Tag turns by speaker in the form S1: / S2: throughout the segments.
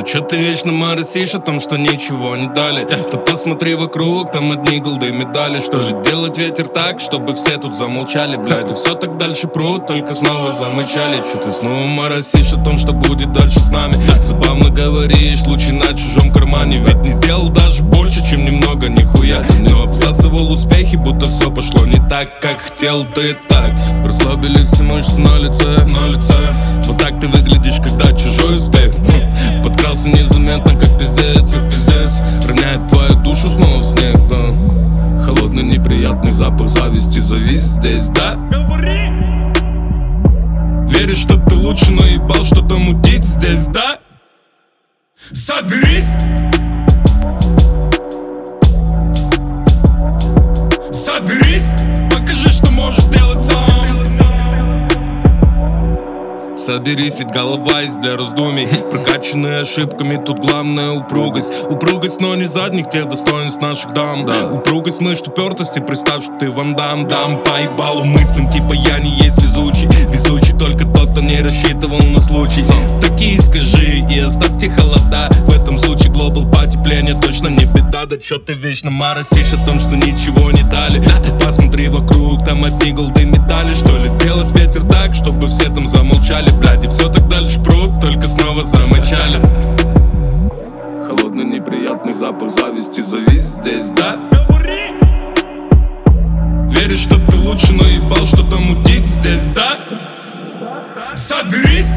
S1: Да чё ты вечно моросишь о том, что ничего не дали? То посмотри вокруг, там одни голды медали. Что ли делать ветер так, чтобы все тут замолчали? Блядь, и все так дальше прут, только снова замычали. Чё ты снова моросишь о том, что будет дальше с нами? Забавно говоришь, случай на чужом кармане. Ведь не сделал даже больше, чем немного, нихуя. Но обсасывал успехи, будто все пошло не так, как хотел ты так. Расслабились все мышцы на лице, на лице. Вот так ты выглядишь, когда чужой успех подкрался незаметно, как пиздец, как пиздец. Роняет твою душу снова в снег, да. Холодный неприятный запах зависти завис здесь, да? Веришь, что ты лучше, но ебал что-то мутить здесь, да? Соберись! Соберись! Покажи, что можешь сделать сам. Соберись, ведь голова есть для раздумий. Прокачанные ошибками, тут главное упругость. Упругость, но не задних тех достоинств наших дам, да. Упругость, мышц, упертости, представь, что ты Ван Дам. Дам по ебалу мыслям, типа я не есть везучий. Везучий только тот, кто не рассчитывал на случай. Такие скажи и оставьте холода. В этом случае глобал потепление точно не беда. Да чё ты вечно моросишь о том, что ничего не дали? Посмотри вокруг, там одни голды медали. Что ли делать ветер так, чтобы все там замолчали? Блядь, и все так дальше прут, только снова замычали. Холодный неприятный запах зависти завис здесь, да? Веришь, что ты лучше, но ебал что-то мутить здесь, да? Соберись!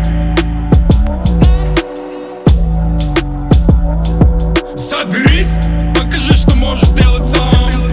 S1: Соберись! Покажи, что можешь сделать сам.